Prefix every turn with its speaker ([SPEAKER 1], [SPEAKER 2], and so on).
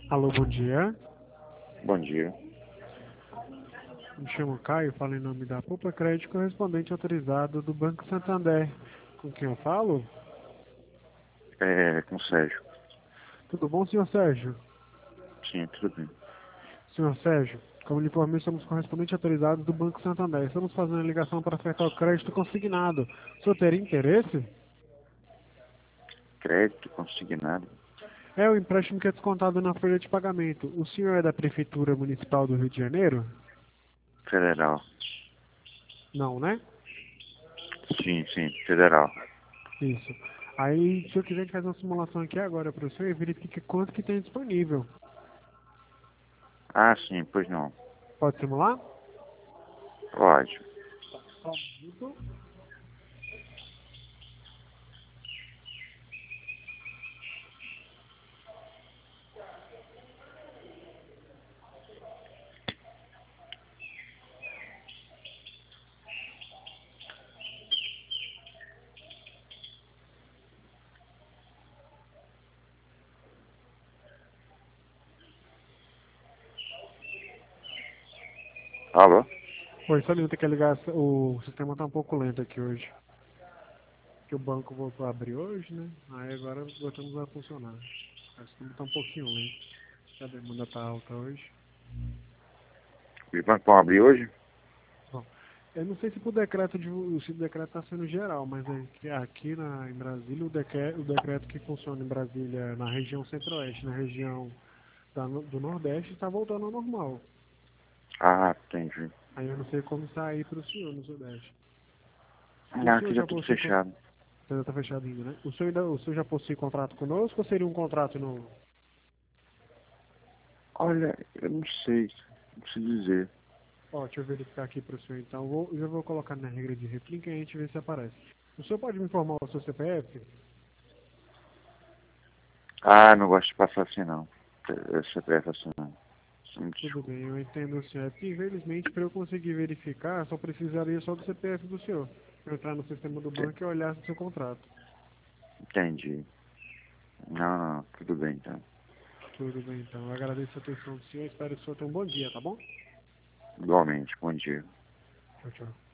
[SPEAKER 1] Alô, bom dia.
[SPEAKER 2] Bom dia.
[SPEAKER 1] Me chamo Caio, falo em nome da Poupa Crédito, correspondente autorizado do Banco Santander. Com quem eu falo?
[SPEAKER 2] É, com o Sérgio.
[SPEAKER 1] Tudo bom, senhor Sérgio?
[SPEAKER 2] Sim, tudo bem.
[SPEAKER 1] Senhor Sérgio, como lhe informei, somos correspondente autorizados do Banco Santander. Estamos fazendo a ligação para ofertar o crédito consignado. O senhor teria interesse?
[SPEAKER 2] Crédito consignado.
[SPEAKER 1] É o empréstimo que é descontado na folha de pagamento. O senhor é da Prefeitura Municipal do Rio de Janeiro?
[SPEAKER 2] Federal.
[SPEAKER 1] Não, né?
[SPEAKER 2] Sim, sim, federal.
[SPEAKER 1] Isso. Aí, se eu quiser, a gente faz uma simulação aqui agora para o senhor e verifique quanto que tem disponível.
[SPEAKER 2] Ah, sim, pois não.
[SPEAKER 1] Pode simular?
[SPEAKER 2] Pode.
[SPEAKER 1] Só um minuto.
[SPEAKER 2] Alô?
[SPEAKER 1] Oi, só um minuto que ligar. O sistema tá um pouco lento aqui hoje. Que o banco voltou a abrir hoje, né? Aí agora voltamos a funcionar. O sistema tá um pouquinho lento. A demanda tá alta hoje.
[SPEAKER 2] Os bancos vão abrir hoje?
[SPEAKER 1] Bom, eu não sei se o decreto se o decreto está sendo geral, mas aqui em Brasília o decreto que funciona em Brasília na região centro-oeste, na região do Nordeste, está voltando ao normal.
[SPEAKER 2] Ah, entendi.
[SPEAKER 1] Aí eu não sei como está aí para o senhor no Sudeste. O
[SPEAKER 2] Ah,
[SPEAKER 1] senhor
[SPEAKER 2] aqui já
[SPEAKER 1] já
[SPEAKER 2] tudo
[SPEAKER 1] possui
[SPEAKER 2] fechado.
[SPEAKER 1] ainda tá fechado ainda, né? O senhor já possui contrato conosco ou seria um contrato novo?
[SPEAKER 2] Olha, eu não sei. Não sei dizer.
[SPEAKER 1] Ó, deixa eu verificar aqui para o senhor então. Já vou colocar na regra de réplica e a gente vê se aparece. O senhor pode me informar o seu CPF?
[SPEAKER 2] Ah, não gosto de passar assim, não. Essa pressa assim, não. Me
[SPEAKER 1] Tudo
[SPEAKER 2] desculpa.
[SPEAKER 1] bem, eu entendo o senhor. É porque, infelizmente, para eu conseguir verificar, só precisaria só do CPF do senhor. Eu entrar no sistema do banco e olhar o seu contrato.
[SPEAKER 2] Entendi. Não, não, tudo bem, então.
[SPEAKER 1] Tudo bem, então. Eu agradeço a atenção do senhor. Espero que o senhor tenha um bom dia, tá bom?
[SPEAKER 2] Igualmente, bom dia.
[SPEAKER 1] Tchau, tchau.